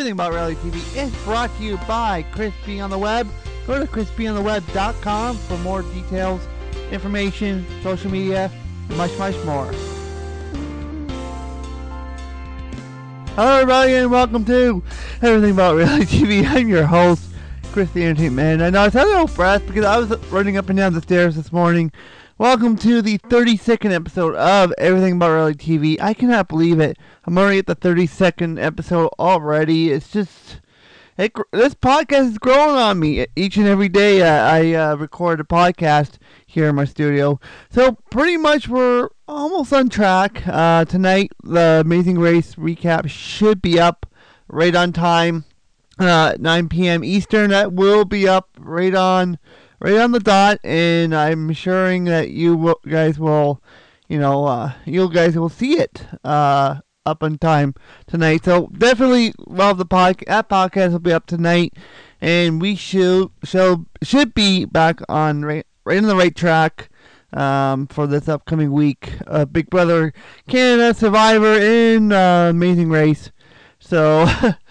Everything About Reality TV is brought to you by Chris B on the Web. Go to chrisbontheweb.com for more details, information, social media, much more. Hello everybody and welcome to Everything About Reality TV. I'm your host, Chris the Entertainment Man. I know I had a little breath because I was running up and down the stairs this morning. Welcome to the 32nd episode of Everything About Reality TV. I cannot believe it. I'm already at the 32nd episode already. It's just... this podcast is growing on me. Each and every day I record a podcast here in my studio. So pretty much we're almost on track. Tonight the Amazing Race recap should be up right on time. 9 p.m. Eastern. That will be up right on the dot, and I'm assuring that you guys will see it up on time tonight. So definitely love the podcast. That podcast will be up tonight, and we should be back on right in the right track for this upcoming week. Big Brother Canada, Survivor, and Amazing Race. So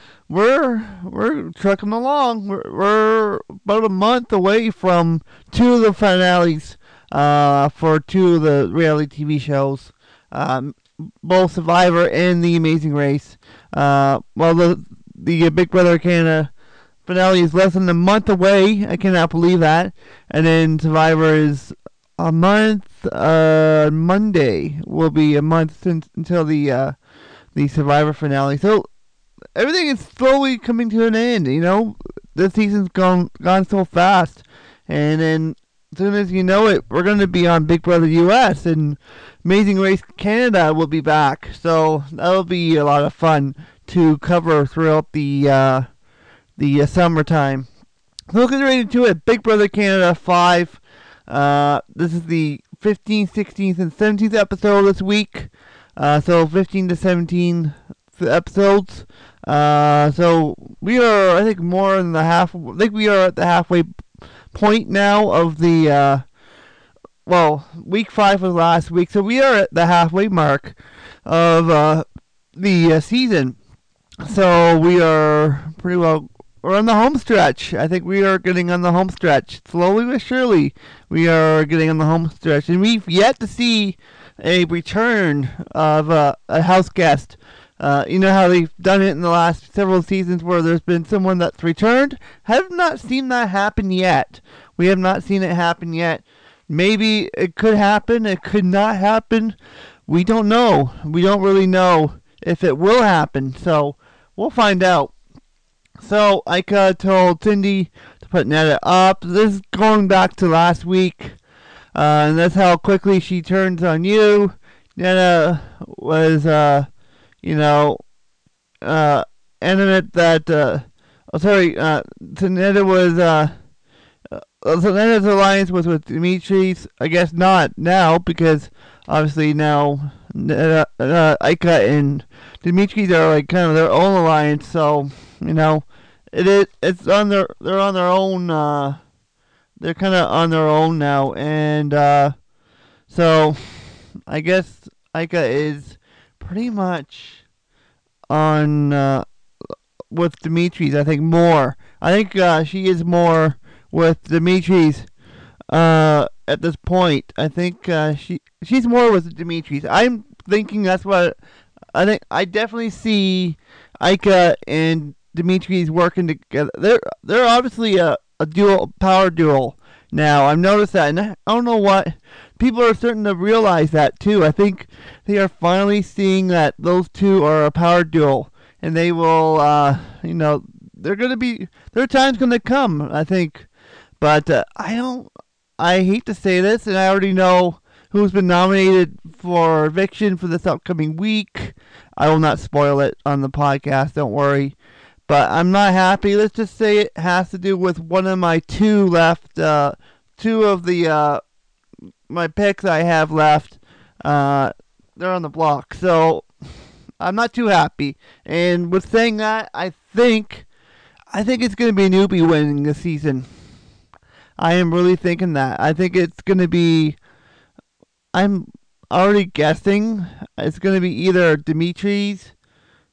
we're trucking along. We're about a month away from two of the finales for two of the reality TV shows. Both Survivor and The Amazing Race. The Big Brother Canada finale is less than a month away. I cannot believe that. And then Survivor is a month. Monday will be a month until the Survivor finale. So everything is slowly coming to an end. You know, this season's gone so fast, and then as soon as you know it, we're going to be on Big Brother US, and Amazing Race Canada will be back. So that'll be a lot of fun to cover throughout the summertime. So let's get right into it. Big Brother Canada 5. This is the 15th, 16th, and 17th episode this week. So 15 to 17 episodes. So we are, I think, more than the half. I think we are at the halfway point now of the. Week 5 was last week, so we are at the halfway mark of the season. So we are pretty well. We're on the home stretch. I think we are getting on the home stretch. Slowly but surely, we are getting on the home stretch. And we've yet to see a return of a house guest. You know how they've done it in the last several seasons where there's been someone that's returned? Have not seen that happen yet. We have not seen it happen yet. Maybe it could happen. It could not happen. We don't know. We don't really know if it will happen. So we'll find out. So Ika told Cindy to put Neda up. This is going back to last week. And that's how quickly she turns on you. Neda was, animate that, Neda was, Neda's alliance was with Dimitri's. I guess not now, because obviously now Ika and Dimitri's are like kind of their own alliance. So it's on they're on their own. They're kind of on their own now, and so I guess Ika is pretty much on with Dimitri's. I think more. I think she is more with Dimitri's at this point. I think she's more with Dimitri's. I'm thinking that's what I think. I definitely see Ika and Dimitri's working together. They're obviously a power duo now. I've noticed that, and I don't know what people are starting to realize that too. I think they are finally seeing that those two are a power duo, and they will, they're gonna be. Their time's gonna come, I think. But I hate to say this, and I already know who's been nominated for eviction for this upcoming week. I will not spoil it on the podcast, don't worry. But I'm not happy. Let's just say it has to do with one of my two left, two of the, my picks I have left. They're on the block. So I'm not too happy. And with saying that, I think it's going to be a newbie winning this season. I am really thinking that. I think it's going to be, I'm already guessing, it's going to be either Dimitri's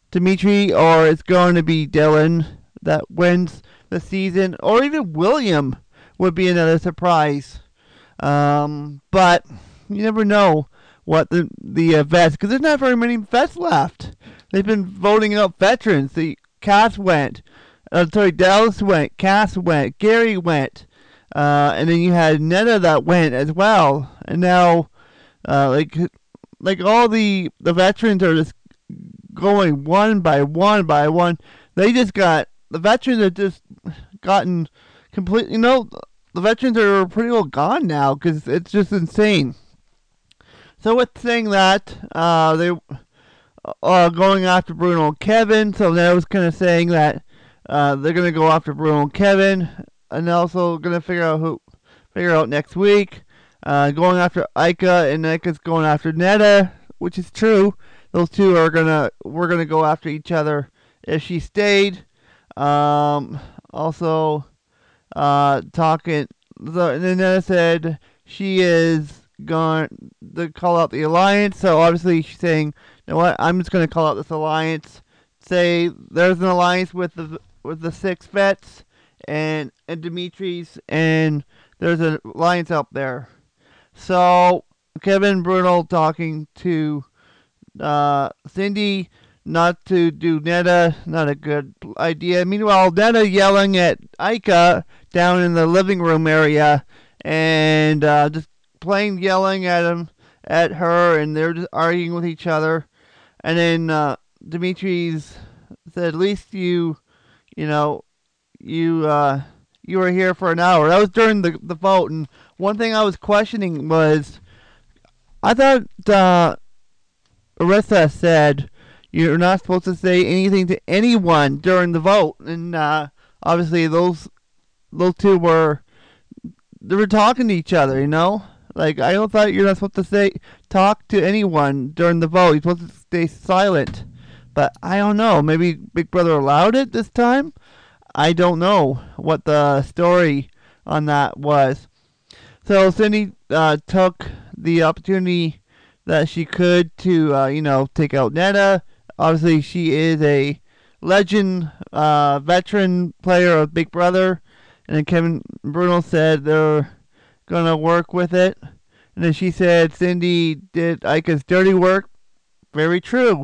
Dimitri or it's going to be Dylan that wins the season, or even William would be another surprise. But you never know what the vets, because there's not very many vets left. They've been voting out veterans. The Cass went. Dallas went. Cass went. Gary went. And then you had Netta that went as well. And now, like all the veterans are just going one by one by one. They just got the veterans have just gotten completely. The veterans are pretty well gone now because it's just insane. So with saying that, they are going after Bruno and Kevin. So that was kind of saying that they're going to go after Bruno and Kevin, and also going to figure out next week. Going after Ika, and Ika's going after Netta, which is true. Those two we're gonna go after each other if she stayed. Also, talking. And then Netta said she is going to call out the alliance. So obviously she's saying, you know what? I'm just going to call out this alliance. Say there's an alliance with the six vets and Dimitri's, and there's an alliance up there. So Kevin Bruno talking to Cindy not to do Netta, not a good idea. Meanwhile, Netta yelling at Ika down in the living room area and just plain yelling at her, and they're just arguing with each other. And then Dimitri's said, "At least you were here for an hour." That was during the vote, and one thing I was questioning was, I thought Arissa said you're not supposed to say anything to anyone during the vote, and obviously those two were talking to each other. Like I thought you're not supposed to talk to anyone during the vote. You're supposed to stay silent. But I don't know. Maybe Big Brother allowed it this time. I don't know what the story on that was. So Cindy took the opportunity that she could to take out Netta. Obviously, she is a legend, veteran player of Big Brother. And then Kevin Bruno said they're going to work with it. And then she said Cindy did Ika's dirty work. Very true.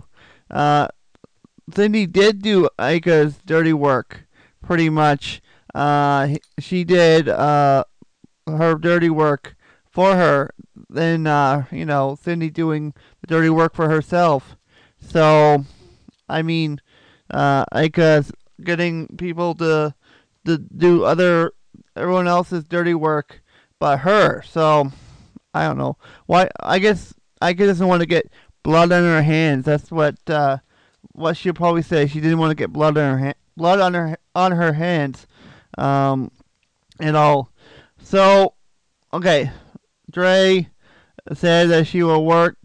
Cindy did do Ika's dirty work, pretty much. She did her dirty work for her. Then, Cindy doing the dirty work for herself. So, I mean, Ika's getting people to do everyone else's dirty work but her. So, I don't know. Why? I guess Ika doesn't want to get blood on her hands. That's what she'll probably say. She didn't want to get blood on her hands, and all. So, okay, Dre said that she will work.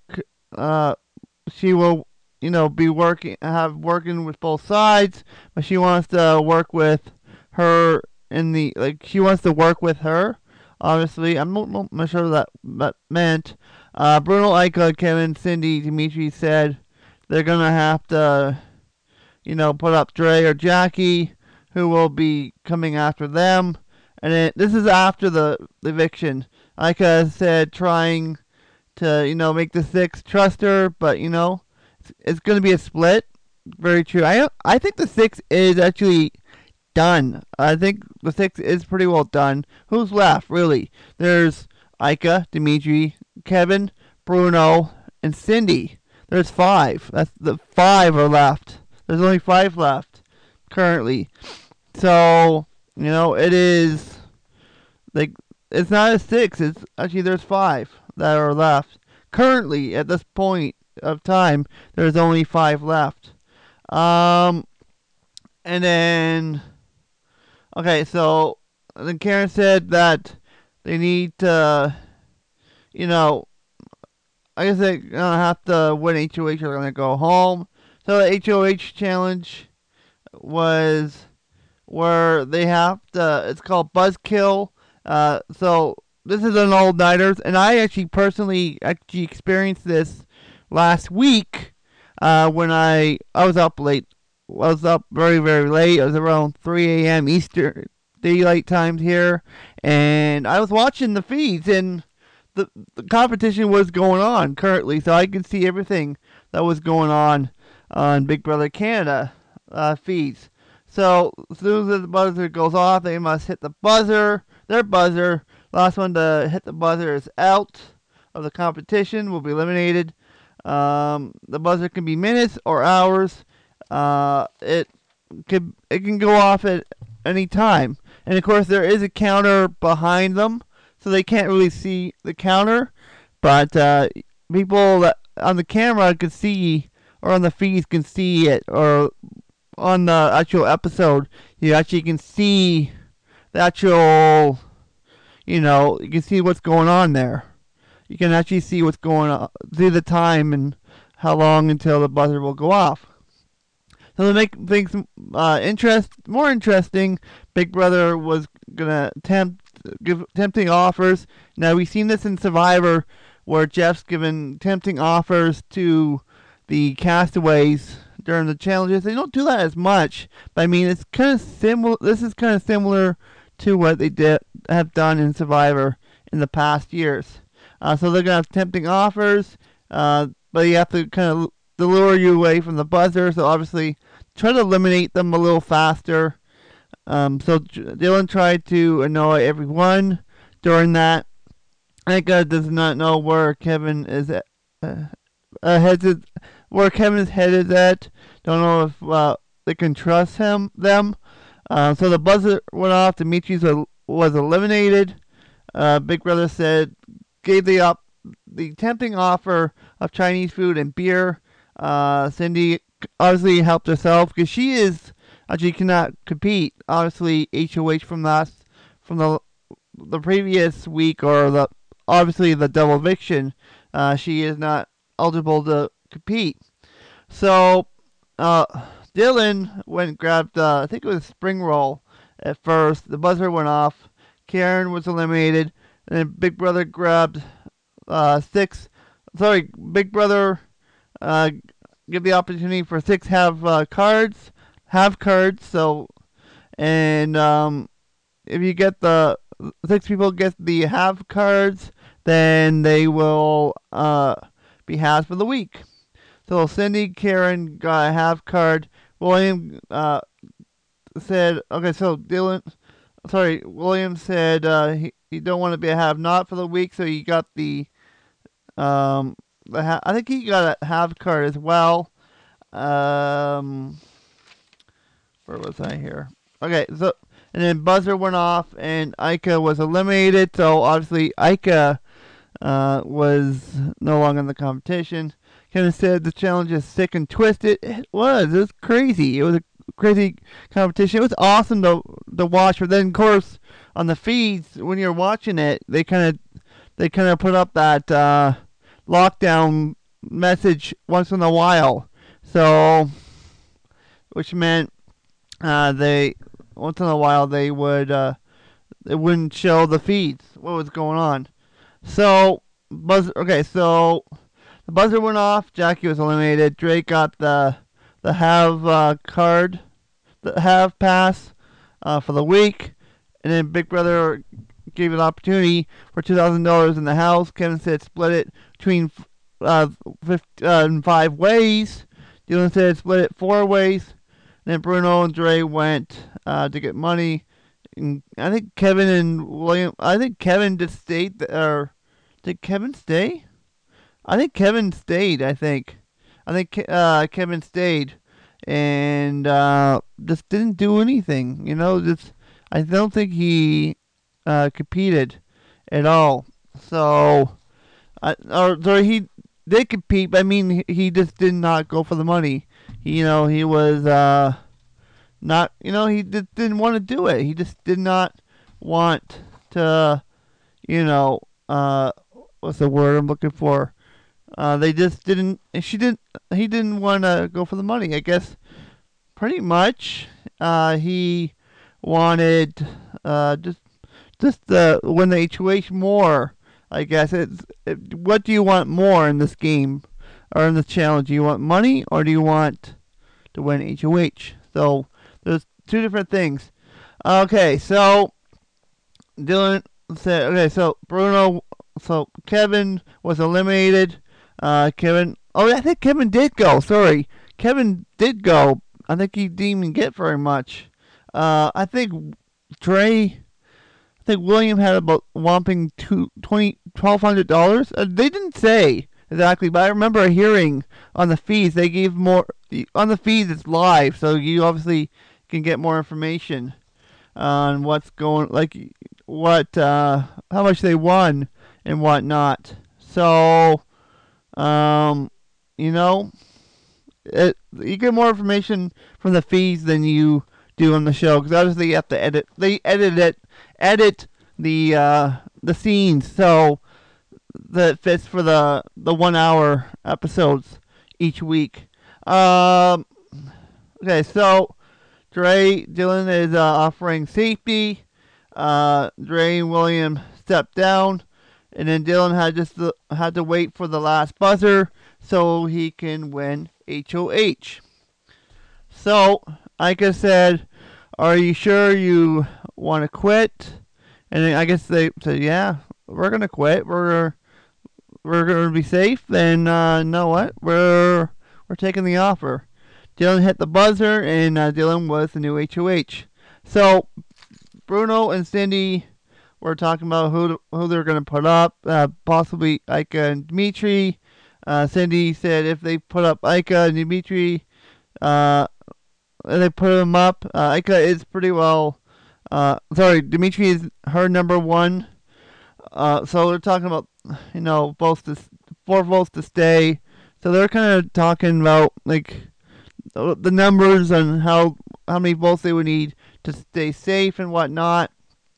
She will, be working with both sides, but she wants to work with her she wants to work with her. Obviously, I'm not sure what that meant. Bruno, Ika, Kevin, Cindy, Dimitri said they're going to have to, put up Dre or Jackie, who will be coming after them. And this is after the eviction. Ika said trying to, make the six trust her, but, it's going to be a split. Very true. I think the six is actually done. I think the six is pretty well done. Who's left, really? There's Ika, Dimitri, Kevin, Bruno, and Cindy. There's 5. That's the 5 are left. There's only 5 left currently. So, it is like it's not a 6. It's actually there's 5 that are left currently at this point of time. There's only 5 left. And then okay, so then Karen said that they need to, I guess they're going to have to win HOH or they're going to go home. So the HOH challenge was where they have to, it's called Buzzkill. So this is an all-nighters, and I actually personally experienced this last week. when I was up late. I was up very, very late. It was around 3 a.m. Eastern Daylight Time here, and I was watching the feeds, and the competition was going on currently, so I could see everything that was going on Big Brother Canada feeds. So as soon as the buzzer goes off, they must hit the buzzer. Their buzzer. Last one to hit the buzzer is out of the competition. Will be eliminated. The buzzer can be minutes or hours. It can go off at any time, and of course there is a counter behind them, so they can't really see the counter. But people that on the camera can see, or on the feeds can see it, or on the actual episode, you actually can see the actual, you can see what's going on there. You can actually see what's going on, see the time and how long until the buzzer will go off. So to make things more interesting, Big Brother was gonna give tempting offers. Now we've seen this in Survivor, where Jeff's given tempting offers to the castaways during the challenges. They don't do that as much, but I mean it's kind of similar. This is kind of similar to what they have done in Survivor in the past years. So they're gonna have tempting offers, but you have to kind of lure you away from the buzzer. So obviously, try to eliminate them a little faster. So Dylan tried to annoy everyone during that. Ika does not know where Kevin is at. Where Kevin's head is at. Don't know if they can trust them. So the buzzer went off. Demetrius was eliminated. Big Brother gave the tempting offer of Chinese food and beer. Cindy obviously helped herself because she cannot compete. Obviously, HOH from the previous week, or obviously the double eviction, she is not eligible to compete. So Dylan went and grabbed, I think it was a spring roll at first. The buzzer went off. Karen was eliminated. And then Big Brother grabbed six. Sorry, Big Brother give the opportunity for six have cards. So, and if you get the six people get the have cards, then they will be halves for the week. So Cindy, Karen got a half card. William said, okay, so William said he don't want to be a have not for the week, so he got I think he got a have card as well. Where was I here? Okay, so and then buzzer went off and Ika was eliminated. So obviously Ika was no longer in the competition. Kevin said the challenge is sick and twisted. It was crazy. It was a crazy competition. It was awesome to watch. But then of course on the feeds when you're watching it, they kind of put up that lockdown message once in a while. So which meant they once in a while they wouldn't show the feeds what was going on. So so the buzzer went off. Jackie was eliminated. Drake got the have card, the have pass for the week, and then Big Brother gave an opportunity for $2,000 in the house. Kevin said split it between 5 ways. Dylan said split it 4 ways. And then Bruno and Dre went to get money. And I think Kevin and William. I think Kevin just stayed. Or did Kevin stay? I think Kevin stayed. I think Kevin stayed and just didn't do anything. I don't think he competed at all. So, or he did compete, but I mean, he just did not go for the money. He was not. He just didn't want to do it. He just did not want to. What's the word I'm looking for? They just didn't. She didn't. He didn't want to go for the money. I guess pretty much. He wanted just win the HOH more. I guess what do you want more in this game? or in the challenge? Do you want money or do you want to win HOH? So there's two different things. Okay, so Dylan said, okay, so Bruno, so Kevin was eliminated. Kevin, oh, I think Kevin did go. Sorry, Kevin did go. I think he didn't even get very much. I think Dre, I think William had about whopping $1,200. They didn't say exactly, but I remember hearing on the feeds they gave more. On the feeds, it's live, so you obviously can get more information on what's going, like how much they won and whatnot. So, um, you know, you get more information from the feeds than you do on the show because obviously you have to edit. They edit the scenes so that it fits for the 1 hour episodes each week. Okay, so Dre Dylan is offering safety. Dre and William stepped down, and then Dylan had to wait for the last buzzer so he can win HOH. So, like I said, are you sure you want to quit? And I guess they said, yeah, we're gonna quit. We're gonna be safe. Then know what? We're taking the offer. Dylan hit the buzzer, and Dylan was the new HOH. So Bruno and Cindy were talking about who they're gonna put up, possibly Ika and Dimitri. Cindy said if they put up Ika and Dimitri, they put them up. Ika is pretty well. Dimitri is her number one. So they're talking about four votes to stay. So they're kind of talking about like the numbers and how many votes they would need to stay safe and whatnot.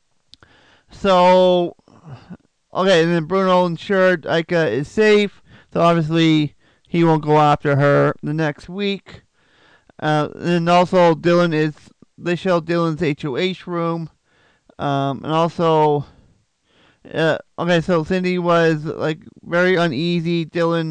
So okay, and then Bruno ensured Ika is safe. So obviously he won't go after her the next week. And also they show Dylan's HOH room. And also, okay, so Cindy was like very uneasy.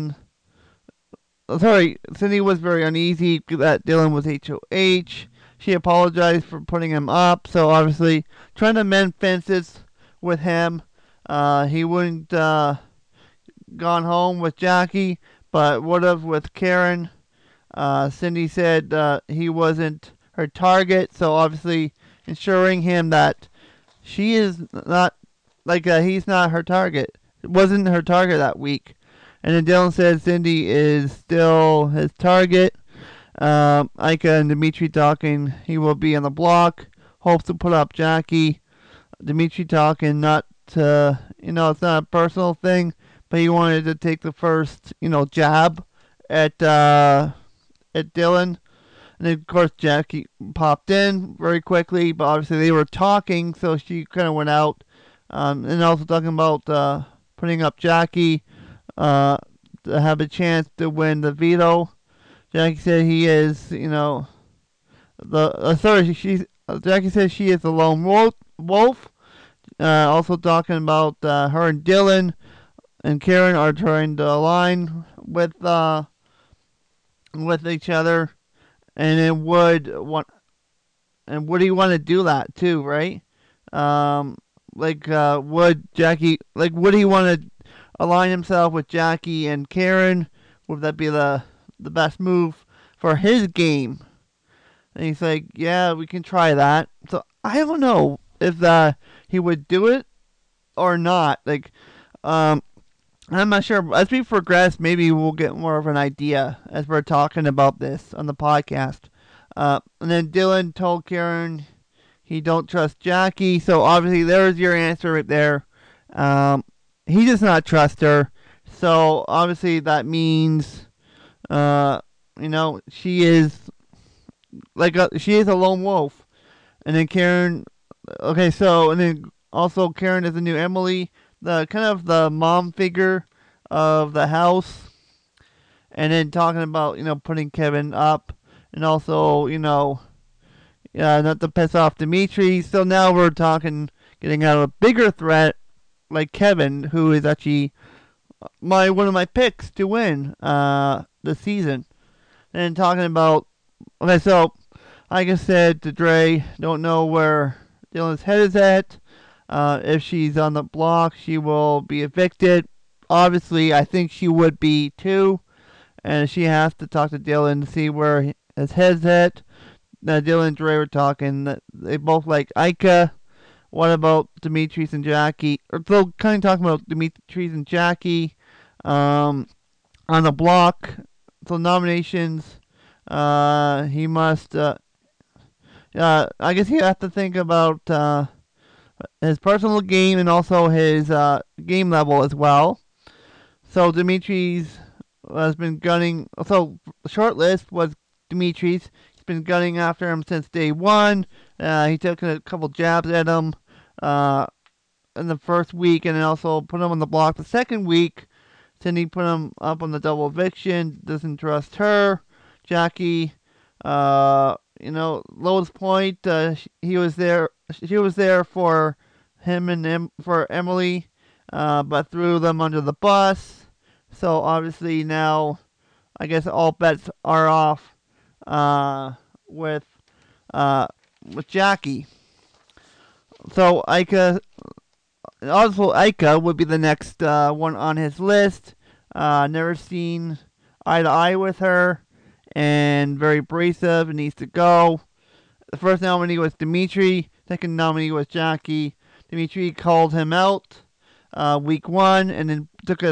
Cindy was very uneasy that Dylan was HOH. She apologized for putting him up. So obviously trying to mend fences with him. He wouldn't gone home with Jackie, but would have with Karen. Cindy said he wasn't her target, so obviously ensuring him that she is not he's not her target. It wasn't her target that week. And then Dylan said Cindy is still his target. Ika and Dimitri talking. He will be on the block. Hopes to put up Jackie. Dimitri talking not to, it's not a personal thing, but he wanted to take the first, jab at Dylan. And then, of course, Jackie popped in very quickly, but obviously they were talking, so she kind of went out. And also talking about putting up Jackie to have a chance to win the veto. Jackie said he is, Jackie says she is the lone wolf. Also talking about her and Dylan and Karen are trying to align with each other, and then would he want to do that too, right? Would he want to align himself with Jackie and Karen? Would that be the best move for his game? And he's like, yeah, we can try that. So I don't know if he would do it or not. I'm not sure. As we progress, maybe we'll get more of an idea as we're talking about this on the podcast. And then Dylan told Karen he don't trust Jackie. So obviously there's your answer right there. He does not trust her. So obviously that means, she is she is a lone wolf. And then Karen, and then also Karen is the new Emily, the kind of the mom figure of the house. And then talking about, putting Kevin up, and also, not to piss off Dimitri. So now we're talking getting out of a bigger threat like Kevin, who is actually my one of my picks to win the season. And talking about, okay, so like I said to Dre, don't know where Dylan's head is at. If she's on the block, she will be evicted. Obviously, I think she would be too, and she has to talk to Dylan to see where his head's at. Dylan and Dre were talking. They both like Ika. What about Demetrius and Jackie? Or they'll kind of talking about Demetrius and Jackie on the block. So nominations. He must. I guess he has to think about his personal game and also his game level as well. So Dimitri's has been gunning. So the short list was Dimitri's. He's been gunning after him since day one. He took a couple jabs at him uh, in the first week, and then also put him on the block the second week. Cindy put him up on the double eviction. Doesn't trust her. Jackie, lowest point. He was there. She was there for him and for Emily, but threw them under the bus. So obviously now, I guess all bets are off with uh, with Jackie. So Ika would be the next one on his list. Never seen eye to eye with her, and very abrasive and needs to go. The first nominee was Dimitri. Second nominee was Jackie. Dimitri called him out week one, and then took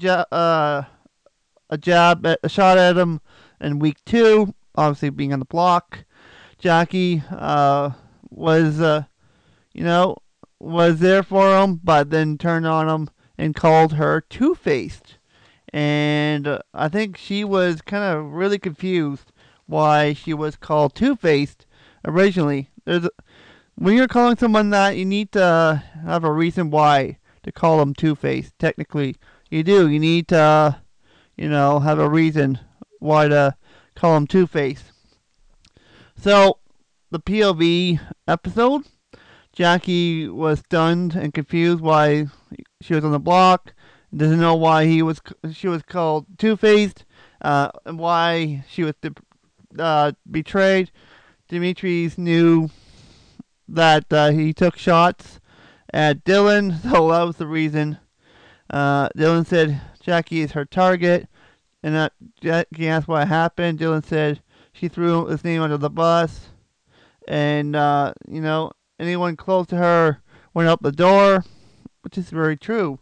a shot at him in week two. Obviously, being on the block, Jackie was you know was there for him, but then turned on him and called her two-faced. And I think she was kind of really confused why she was called two-faced originally. When you're calling someone that, you need to have a reason why to call them two-faced. Technically, you do. You need to, have a reason why to call them two-faced. So, the POV episode, Jackie was stunned and confused why she was on the block. Doesn't know why she was called two-faced, and why she was betrayed. Dimitri's knew that he took shots at Dylan, so that was the reason. Dylan said Jackie is her target, and Jackie asked what happened. Dylan said she threw his name under the bus, and anyone close to her went out the door, which is very true.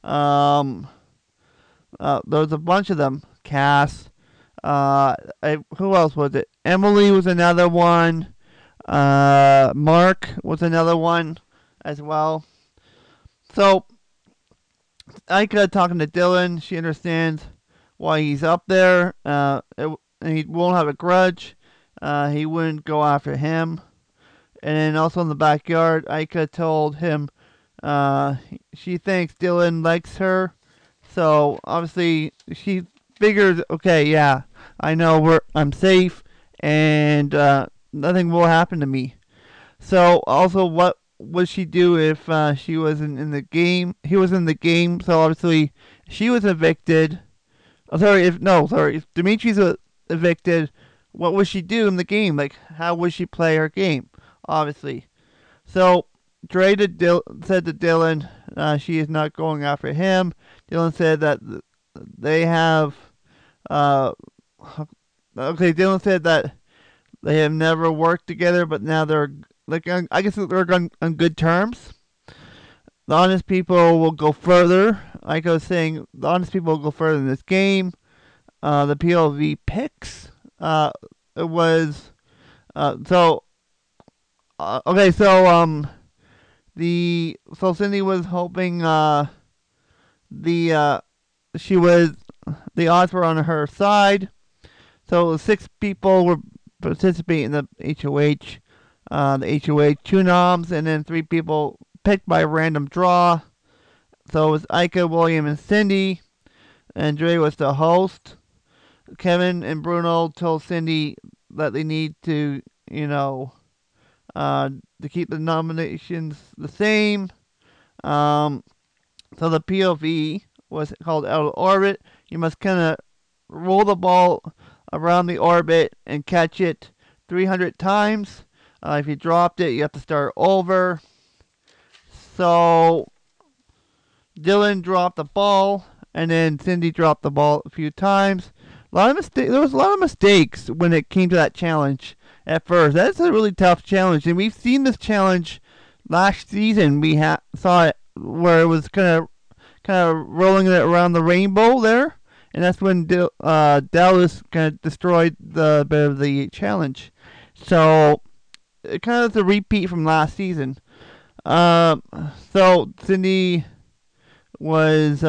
There was a bunch of them. Cass. Who else was it? Emily was another one. Mark was another one as well. So, Ika talking to Dylan. She understands why he's up there. He won't have a grudge. He wouldn't go after him. And then also in the backyard, Ika told him she thinks Dylan likes her. So obviously she figures, okay, yeah, I know I'm safe, and nothing will happen to me. So also, what would she do if she was in the game? He was in the game, so obviously she was evicted. Oh, sorry, if Dimitri's evicted, what would she do in the game? Like, how would she play her game? Obviously. So Dre said to Dylan she is not going after him. Dylan said that they have. Okay, Dylan said that they have never worked together, but now they're like I guess they're on good terms. The honest people will go further. Like I was saying, the honest people will go further in this game. The POV picks. It was so okay. So Cindy was hoping the she was the odds were on her side. So 6 people were participating in the HOH. The HOH 2 noms, and then 3 people picked by random draw. So it was Ika, William, and Cindy. And Dre was the host. Kevin and Bruno told Cindy that they need to, to keep the nominations the same. So the POV was called out of orbit. You must kind of roll the ball around the orbit and catch it 300 times. If you dropped it, you have to start over. So Dylan dropped the ball, and then Cindy dropped the ball a few times. There was a lot of mistakes when it came to that challenge at first. That's a really tough challenge, and we've seen this challenge last season. We saw it where it was kind of rolling it around the rainbow there, and that's when Dallas kind of destroyed the bit of the challenge. So it kind of is a repeat from last season. So Cindy was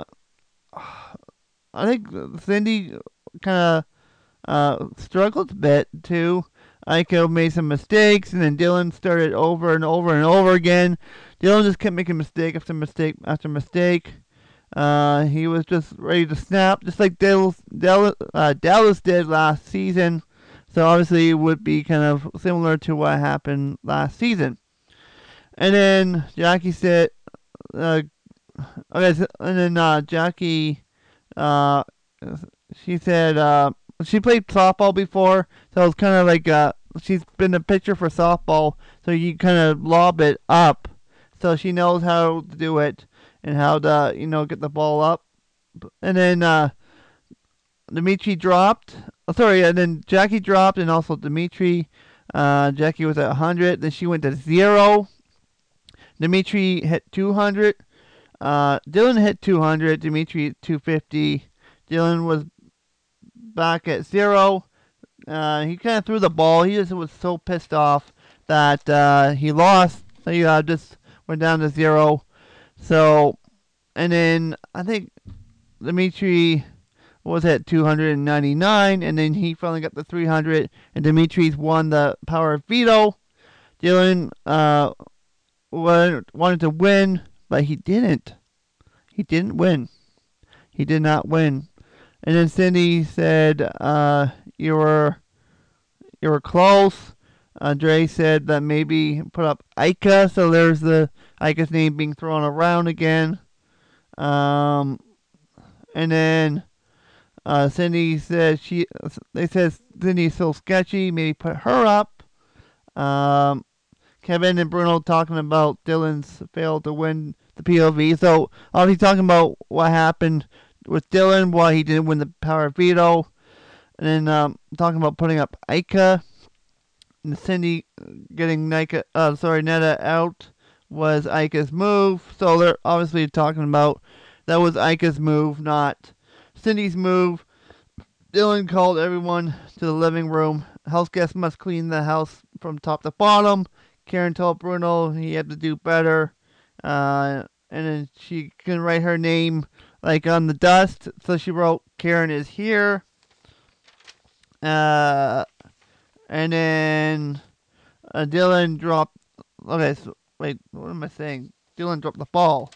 I think Cindy kind of struggled a bit too. Aiko made some mistakes, and then Dylan started over and over and over again. Dylan just kept making mistake after mistake after mistake. He was just ready to snap, just like Dallas did last season. So obviously it would be kind of similar to what happened last season. And then Jackie said, okay, and then Jackie, she said she played softball before, so it's kind of like she's been a pitcher for softball, so you kind of lob it up, so she knows how to do it and how to get the ball up. And then Dimitri dropped. And then Jackie dropped, and also Dimitri. Jackie was at 100, then she went to 0. Dimitri hit 200. Dylan hit 200. Dimitri hit 250. Dylan was back at 0. He kind of threw the ball. He just was so pissed off that he lost. So he just went down to 0. So, and then I think Dimitri was at 299, and then he finally got the 300, and Dimitri's won the power of veto. Dylan wanted to win, but he didn't. He didn't win. He did not win. And then Cindy said, you were close. Dre said that maybe put up Ica, so there's the Ica's name being thrown around again. And then Cindy said they said Cindy's so sketchy, maybe put her up. Kevin and Bruno talking about Dylan's failed to win the POV. So obviously talking about what happened with Dylan, why he didn't win the power of veto. And then talking about putting up Ica. And Cindy getting Neta out was Ica's move. So they're obviously talking about that was Ica's move, not Cindy's move. Dylan called everyone to the living room. House guests must clean the house from top to bottom. Karen told Bruno he had to do better. And then she couldn't write her name like on the dust, so she wrote Karen is here. And then Dylan dropped. Okay, so wait, what am I saying? Dylan dropped the ball.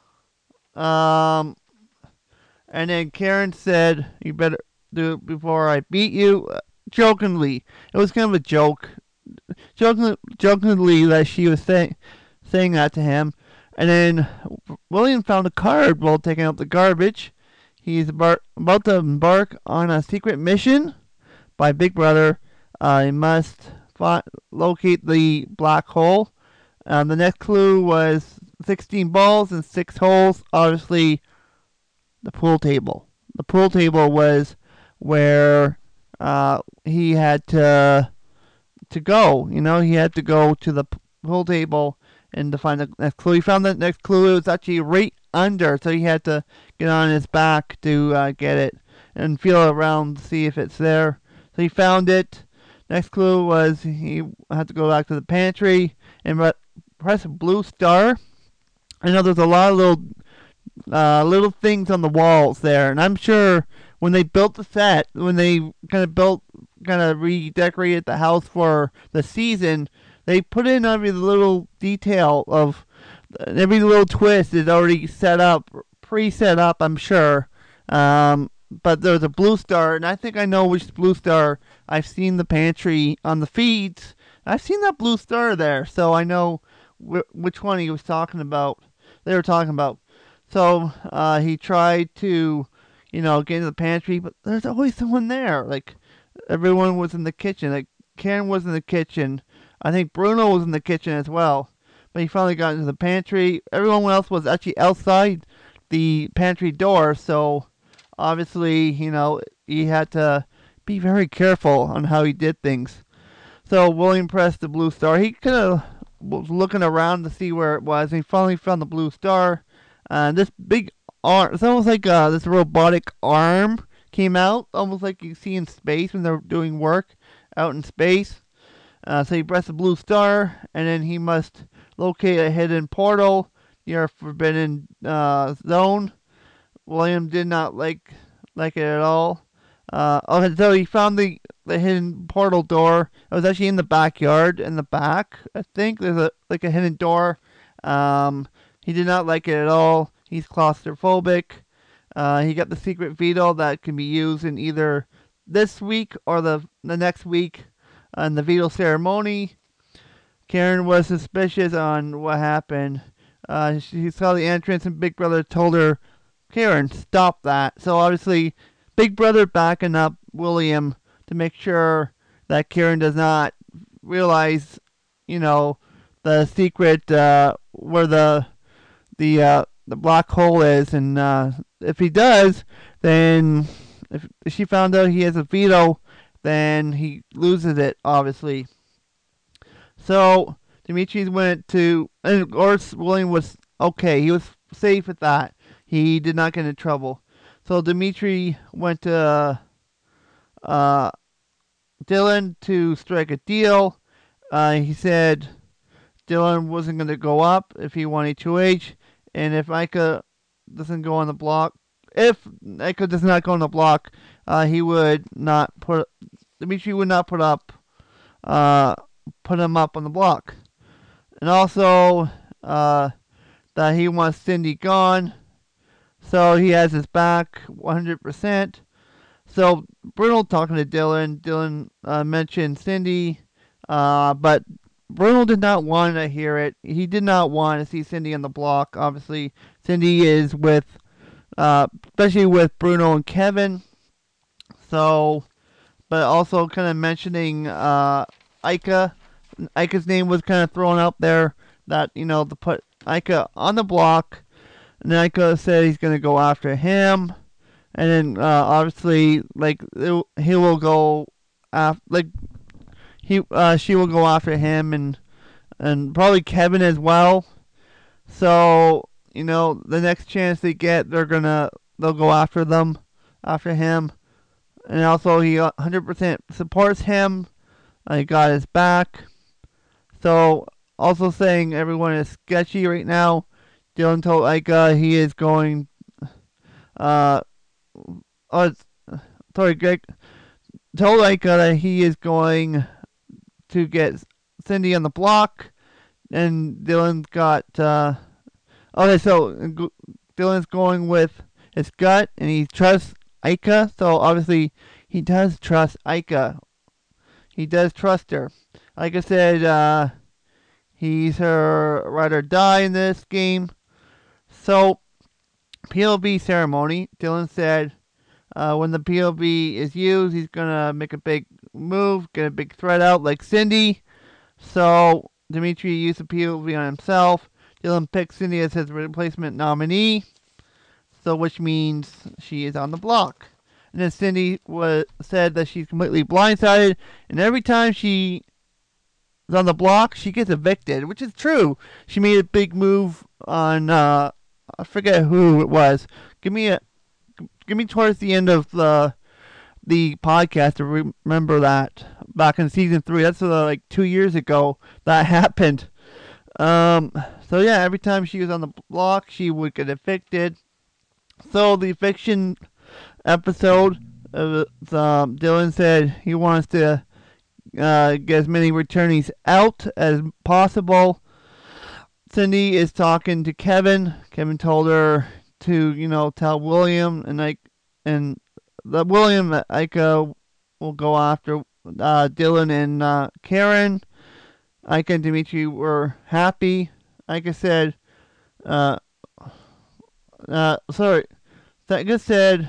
And then Karen said, "You better do it before I beat you." Jokingly, it was kind of a joke. Jokingly that she was saying that to him. And then William found a card while taking out the garbage. He's about to embark on a secret mission by Big Brother. He must locate the black hole. The next clue was 16 balls and 6 holes. Obviously, the pool table. The pool table was where he had to go. He had to go to the pool table and to find the next clue. He found the next clue. It was actually right under, so he had to get on his back to get it and feel around to see if it's there. So he found it. Next clue was he had to go back to the pantry and press a blue star. I know there's a lot of little things on the walls there, and I'm sure when they built the set, when they kind of redecorated the house for the season, they put in every little detail of every little twist is already pre-set up, I'm sure. But there's a blue star, and I think I know which blue star. I've seen the pantry on the feeds. I've seen that blue star there, so I know which one he was talking about. They were talking about. So he tried to, get into the pantry, but there's always someone there. Like everyone was in the kitchen. Like Karen was in the kitchen. I think Bruno was in the kitchen as well. But he finally got into the pantry. Everyone else was actually outside the pantry door. So obviously, he had to be very careful on how he did things. So William pressed the blue star. He kind of was looking around to see where it was, and he finally found the blue star. This big arm, it's almost like this robotic arm came out, almost like you see in space when they're doing work out in space. So he pressed the blue star, and then he must locate a hidden portal near a forbidden zone. William did not like it at all. So he found the hidden portal door. It was actually in the backyard, in the back. I think there's a hidden door. He did not like it at all. He's claustrophobic. He got the secret veto that can be used in either this week or the next week in the veto ceremony. Karen was suspicious on what happened. She saw the entrance, and Big Brother told her, Karen, stop that. So obviously, Big Brother backing up William to make sure that Karen does not realize, the secret where the black hole is, and if he does, then if she found out he has a veto, then he loses it, obviously. So Dimitri went to, and of course William was okay. He was safe with that. He did not get into trouble. So Dimitri went to uh, Dylan to strike a deal. He said Dylan wasn't going to go up if he won HOH, and if Micah doesn't go on the block, if Micah does not go on the block, he would not put Dimitri would not uh, put him up on the block, and also that he wants Cindy gone, so he has his back 100%. So Bruno talking to Dylan. Dylan mentioned Cindy, but Bruno did not want to hear it. He did not want to see Cindy on the block. Obviously, Cindy is with, especially with Bruno and Kevin. So, but also kind of mentioning Ica. Ica's name was kind of thrown out there that, to put Ica on the block. And then Ica said he's going to go after him. And then obviously, he will go after, she will go after him, and probably Kevin as well. So the next chance they get, they'll go after him, and also he 100% supports him. He got his back. So also saying everyone is sketchy right now. Dylan told Ica he is going. Greg told Ica that he is going to get Cindy on the block, and Dylan's got. Okay, so Dylan's going with his gut, and he trusts Ica. So obviously, he does trust Ica. He does trust her. Like I said, he's her ride or die in this game. So POV ceremony. Dylan said when the POV is used, he's gonna make a big move, get a big threat out like Cindy. So Dimitri used the POV on himself. Dylan picked Cindy as his replacement nominee, so which means she is on the block. And then Cindy said that she's completely blindsided, and every time she is on the block, she gets evicted, which is true. She made a big move on I forget who it was. Give me towards the end of the podcast to remember that back in season 3. That's like 2 years ago that happened. So yeah, every time she was on the block, she would get evicted. So the eviction episode, Dylan said he wants to get as many returnees out as possible. Cindy is talking to Kevin. Kevin told her to, tell William, and the William Ica will go after Dylan and Karen. Ica and Dimitri were happy. Ica said, Sorry. Ika said,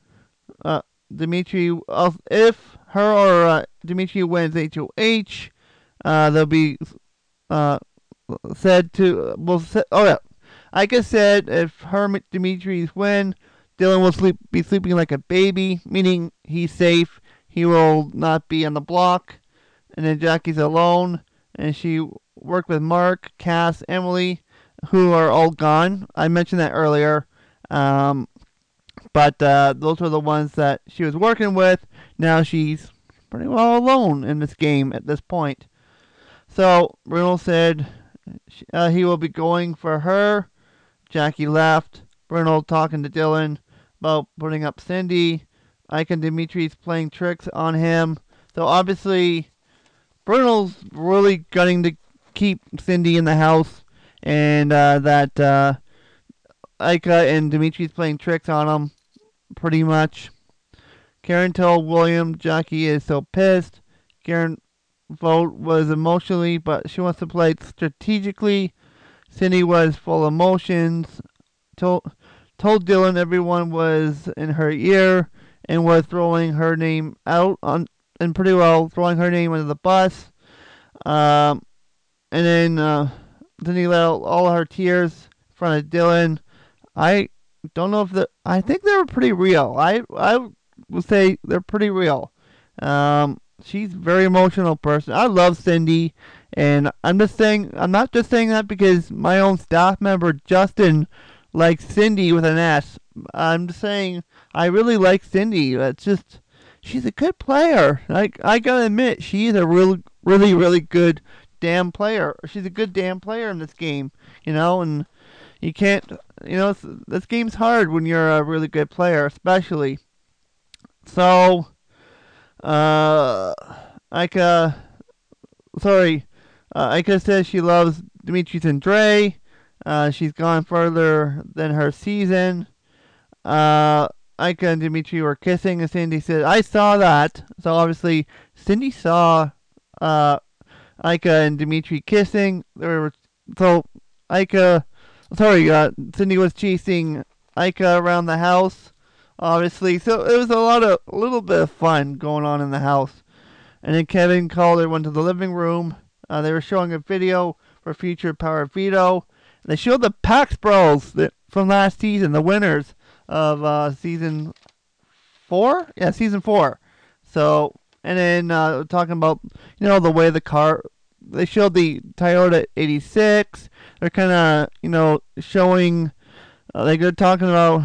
Dimitri, if her or Dimitri wins HOH, they'll be uh, said to. Oh yeah, Ika said if her and Dimitri's win, Dylan will be sleeping like a baby, meaning he's safe. He will not be on the block. And then Jackie's alone, and she worked with Mark, Cass, Emily, who are all gone. I mentioned that earlier. Um, but those were the ones that she was working with. Now she's pretty well alone in this game at this point. So Bruno said he will be going for her. Jackie left. Bruno talking to Dylan about putting up Cindy. Ike and Dimitri's playing tricks on him. So obviously Bruno's really gunning to keep Cindy in the house, and that Ika and Dimitri's playing tricks on him, pretty much. Karen told William Jackie is so pissed. Karen vote was emotionally, but she wants to play strategically. Cindy was full of emotions. Told Dylan everyone was in her ear and was throwing her name out on and pretty well throwing her name under the bus. Um, and then he let out all her tears in front of Dylan. I don't know if I think they were pretty real. I would say they're pretty real. She's a very emotional person. I love Cindy, and I'm not just saying that because my own staff member Justin likes Cindy with an S. I'm just saying I really like Cindy. It's just she's a good player. I gotta admit, she's a really good damn player. She's a good damn player in this game, and you can't, this game's hard when you're a really good player, especially. So, uh, Ika, sorry, Ika says she loves Demetrius and Dre. She's gone further than her season. Ika and Dimitri were kissing, and Cindy said, I saw that. So obviously, Cindy saw Ika and Dimitri kissing. So Ika, Cindy was chasing Ika around the house, obviously. So it was a little bit of fun going on in the house. And then Kevin called everyone to the living room. They were showing a video for future Power Veto. They showed the Pax Bros from last season, the winners of season 4. Yeah, season 4. So, and then talking about the way the car. They showed the Toyota 86. They're kind of showing. They're talking about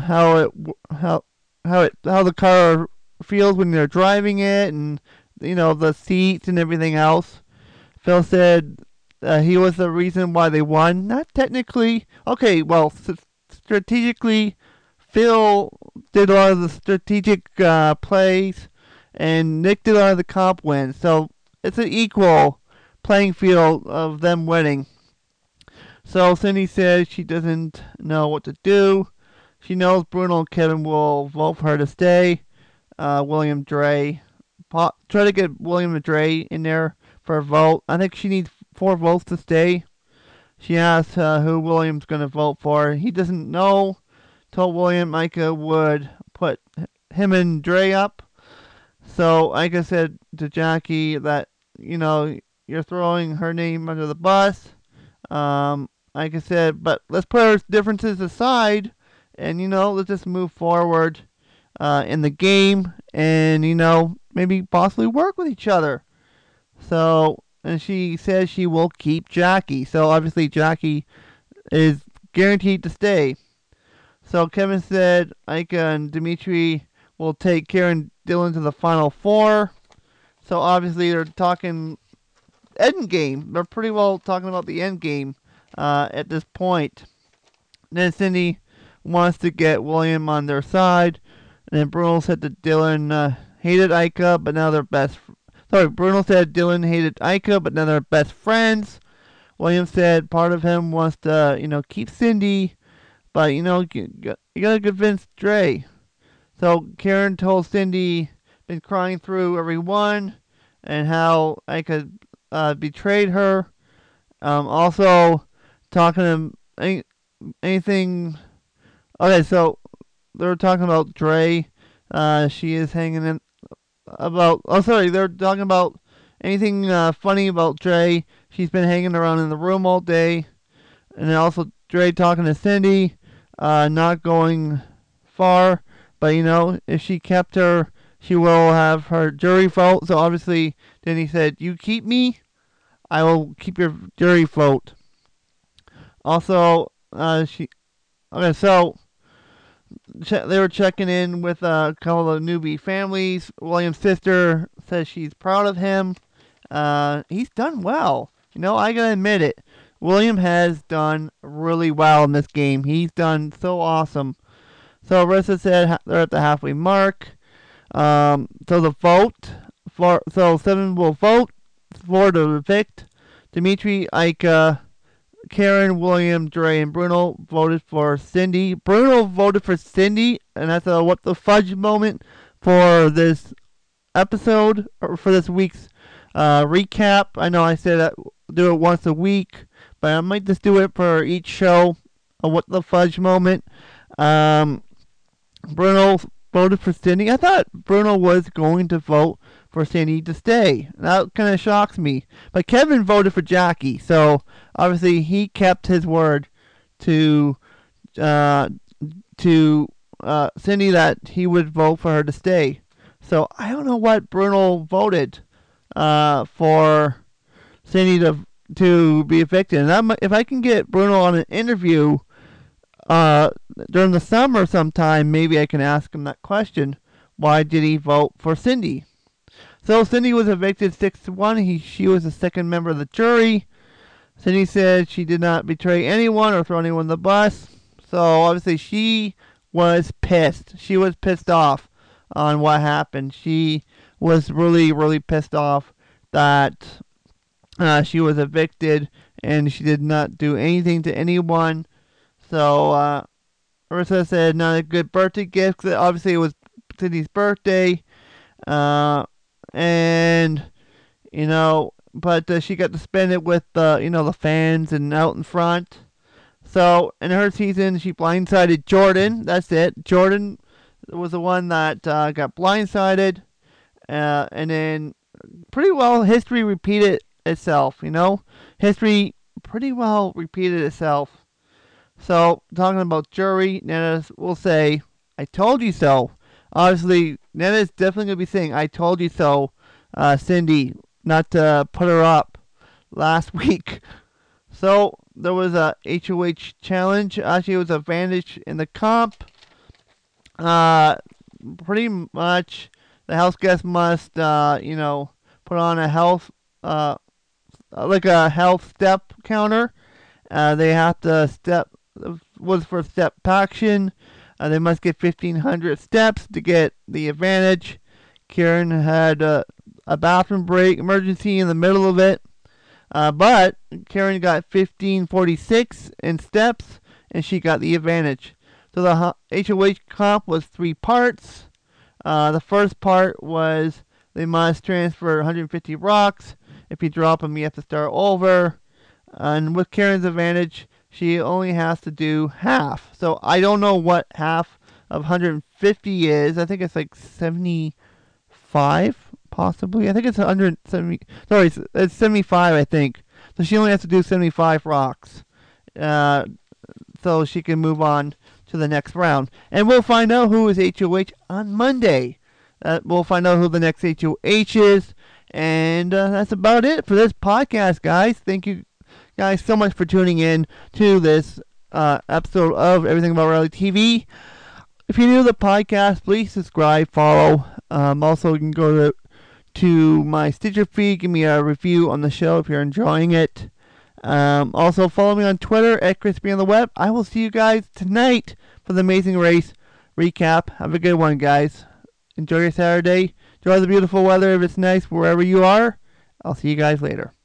how the car feels when they're driving it, and the seats and everything else. Phil said he was the reason why they won. Not technically. Okay, well, strategically, Phil did a lot of the strategic plays, and Nick did a lot of the comp wins. So it's an equal playing field of them winning. So Cindy says she doesn't know what to do. She knows Bruno and Kevin will vote for her to stay. William Dre. Try to get William and Dre in there for a vote. I think she needs 4 votes to stay. She asked who William's going to vote for. He doesn't know. Told William Ika would put him and Dre up. So Ika said to Jackie that, you're throwing her name under the bus. Ika said, but let's put our differences aside and, let's just move forward in the game and, maybe possibly work with each other. So, and she says she will keep Jackie. So obviously Jackie is guaranteed to stay. So Kevin said Ika and Dimitri will take Karen Dylan to the final 4. So obviously they're talking end game. They're pretty well talking about the end game at this point. And then Cindy wants to get William on their side. And then Bruno said that Dylan hated Ika, but now they're best. Bruno said Dylan hated Ika, but now they're best friends. William said part of him wants to, keep Cindy, but you gotta convince Dre. So Karen told Cindy, been crying through everyone, and how Ika betrayed her. Also talking to anything. Okay, so they were talking about Dre. She is hanging in about. Oh, sorry, they're talking about anything funny about Dre. She's been hanging around in the room all day, and then also Dre talking to Cindy, not going far. But if she kept her, she will have her jury vote. So obviously, then he said, "You keep me, I will keep your jury vote." Also, she okay. So they were checking in with a couple of newbie families. William's sister says she's proud of him. He's done well. I gotta admit it. William has done really well in this game. He's done so awesome. So Arissa said they're at the halfway mark. So the vote, so 7 will vote, 4 to evict. Dimitri, Ika, Karen, William, Dre, and Bruno voted for Cindy. Bruno voted for Cindy, and that's a what the fudge moment for this episode, or for this week's recap. I know I said that do it once a week, but I might just do it for each show. A what the fudge moment. Bruno voted for Cindy. I thought Bruno was going to vote for Cindy to stay. That kind of shocks me. But Kevin voted for Jackie, so obviously he kept his word to Cindy that he would vote for her to stay. So I don't know what Bruno voted for Cindy to be evicted. And if I can get Bruno on an interview during the summer sometime, maybe I can ask him that question. Why did he vote for Cindy? So Cindy was evicted 6-1. She was the second member of the jury. Cindy said she did not betray anyone or throw anyone on the bus. So obviously she was pissed. She was pissed off on what happened. She was really, really pissed off that she was evicted and she did not do anything to anyone. So Arissa said not a good birthday gift. Obviously it was Cindy's birthday. And but she got to spend it with the fans and out in front. So in her season, she blindsided Jordan. That's it. Jordan was the one that got blindsided, and then pretty well history repeated itself. History pretty well repeated itself. So talking about jury, Nana will say, "I told you so." Obviously, Nana's definitely gonna be saying, "I told you so," Cindy, not to put her up last week. So there was a HOH challenge. Actually, it was a advantage in the comp. Pretty much, the house guest must, put on a health, like a health step counter. They have to was for step action. They must get 1,500 steps to get the advantage. Karen had a bathroom break emergency in the middle of it. But Karen got 1,546 in steps, and she got the advantage. So the HOH comp was 3 parts. The first part was they must transfer 150 rocks. If you drop them, you have to start over. And with Karen's advantage, she only has to do half. So I don't know what half of 150 is. I think it's like 75, possibly. I think it's 170. Sorry, it's 75, I think. So she only has to do 75 rocks. So she can move on to the next round. And we'll find out who is HOH on Monday. We'll find out who the next HOH is. And that's about it for this podcast, guys. Thank you guys so much for tuning in to this episode of Everything About Reality TV. If you're new to the podcast, please subscribe, follow. Also, you can go to my Stitcher feed, give me a review on the show if you're enjoying it. Also, follow me on Twitter at Crispy on the Web. I will see you guys tonight for the Amazing Race recap. Have a good one, guys. Enjoy your Saturday. Enjoy the beautiful weather if it's nice wherever you are. I'll see you guys later.